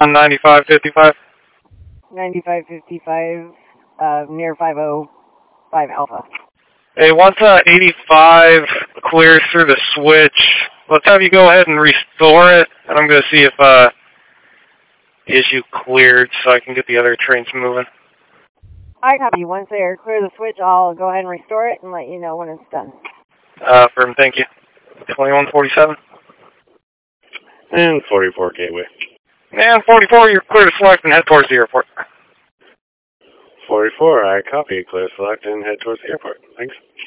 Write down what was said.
9555. 9555, near 505 Alpha. Hey, once 85 clears through the switch, let's have you go ahead and restore it, and I'm going to see if the issue cleared so I can get the other trains moving. I copy. Once they are clear the switch, I'll go ahead and restore it and let you know when it's done. Firm, thank you. 2147. And 44 Gateway. And 44, you're clear to select and head towards the airport. 44, I copy. Clear select and head towards the airport. Thanks.